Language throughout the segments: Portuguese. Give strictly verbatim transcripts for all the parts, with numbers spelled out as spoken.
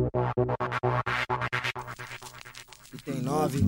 E tem nove.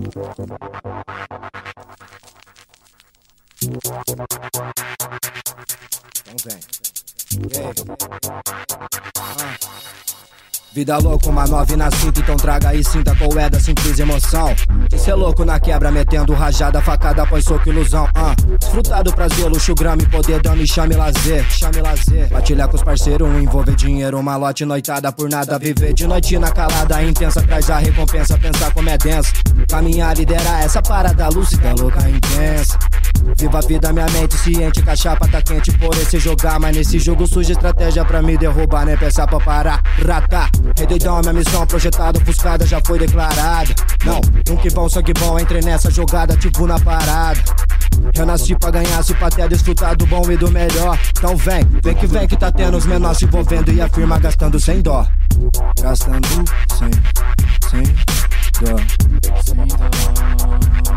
Então vem. Ei. Ah. Vida louca, uma nove na cinta, então traga aí cinta com é da simples emoção. De ser louco na quebra, metendo rajada, facada, põe soco, ilusão. Ah. Desfrutado prazer, luxo, grama e poder, dame, chame lazer, chame lazer. Batilhar com os parceiros, um envolver dinheiro, uma lote noitada por nada. Viver de noite na calada, intensa, traz a recompensa, pensar como é denso. Caminhar, liderar essa parada lúcida, louca, intensa. Viva a vida, minha mente ciente, que a chapa tá quente por esse jogar. Mas nesse jogo suja estratégia pra me derrubar, nem pensar pra parar, ratar. Rei doidão, minha missão projetada, ofuscada já foi declarada. Não, nunca vão, sangue bom, entrei nessa jogada, tipo na parada. Eu nasci pra ganhar, se pra até desfrutar do bom e do melhor. Então vem, vem que vem que tá tendo os menores se envolvendo e a firma gastando sem dó. Gastando sem, sem dó. Sem dó.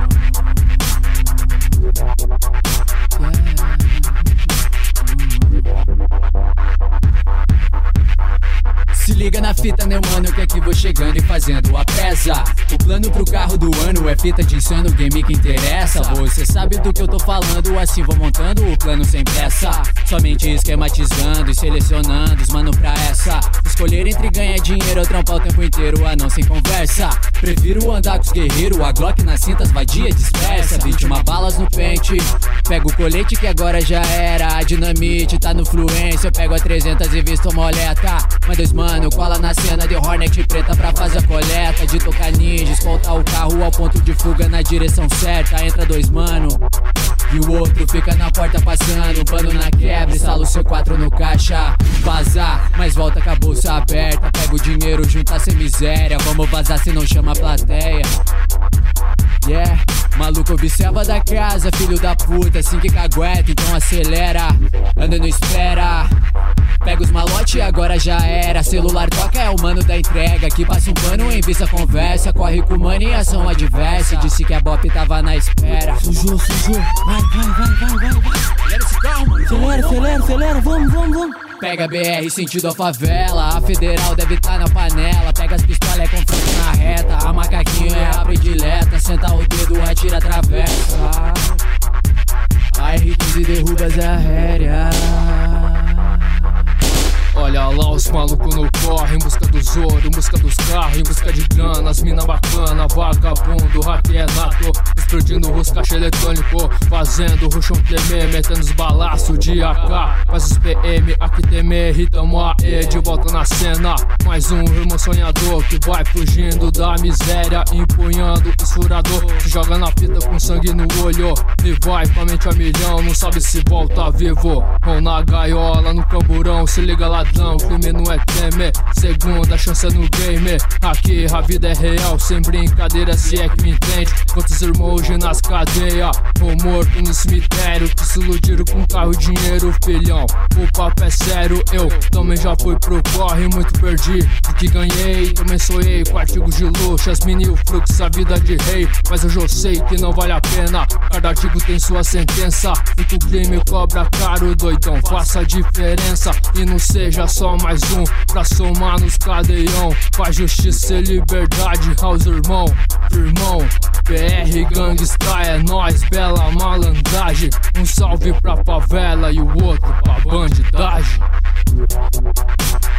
Se liga na fita, né mano, que aqui vou chegando e fazendo a presa. O plano pro carro do ano é fita de insano, game que interessa. Você sabe do que eu tô falando, assim vou montando o plano sem pressa. Somente esquematizando e selecionando os mano pra essa. Escolher entre ganhar dinheiro ou trampar o tempo inteiro, ah não, sem conversa. Prefiro andar com os guerreiros, a Glock nas cintas vadia dispersa. vinte e uma balas no pente, pego o colete que agora já era. A dinamite tá no fluência, eu pego a trezentos e visto moleta. Mas dois mano cola na cena de Hornet preta pra fazer a coleta. De tocar ninja, escoltar o carro ao ponto de fuga na direção certa. Entra dois mano e o outro fica na porta passando. Um pano na quebra, instala o seu quatro no caixa. Vazar, mas volta com a bolsa aberta. Pega o dinheiro, junta sem miséria. Vamos vazar se não chama a plateia. Yeah, maluco observa da casa, filho da puta. Assim que cagueta, então acelera. Anda não espera. Pega os malote e agora já era. Celular toca, é o mano da entrega. Que passa um pano em vista conversa. Corre com o mano em ação adversa. Disse que a bop tava na espera. Sujou, sujou. Vai, vai, vai, vai, vai, vai. Acelera esse carro, mano. Acelera, acelera, acelera. Vamos, vamos, vamos. Pega B R sentido a favela. A federal deve tá na panela. Pega as pistolas, é confronto na reta. A macaquinho é a predileta. Senta o dedo, atira, atravessa. A R quinze derrubas é aérea. Olha lá os malucos no corre, em busca dos ouro, em busca dos carros, em busca de grana, as mina bacana, vagabundo, hackeia nato, explodindo os caixa eletrônico, fazendo ruxão tremer, metendo os balaços de A K, faz os P M, aqui temer, e tamo aí de volta na cena, mais um irmão sonhador que vai fugindo da miséria, empunhando o furador, se joga na fita com sangue no olho, e vai com a mente a milhão, não sabe se volta vivo, ou na gaiola, no camburão, se liga lá. Não, crime não é temer, segunda chance no game. Aqui a vida é real, sem brincadeira, se é que me entende. Quantos irmãos hoje nas cadeias, ou morto no cemitério, que se iludiram com carro e dinheiro, filhão. O papo é sério, eu também já fui pro corre, muito perdi do que ganhei. Também sonhei com artigos de luxo, as mini o fluxo, a vida de rei. Mas hoje eu sei que não vale a pena, cada artigo tem sua sentença. E que o crime cobra caro, doidão, faça a diferença. E não seja só mais um pra somar nos cadeião. Faz justiça e liberdade aos irmão, irmão. P R Gangsta é nóis, bela malandragem. Um salve pra favela e o outro pra bandidagem.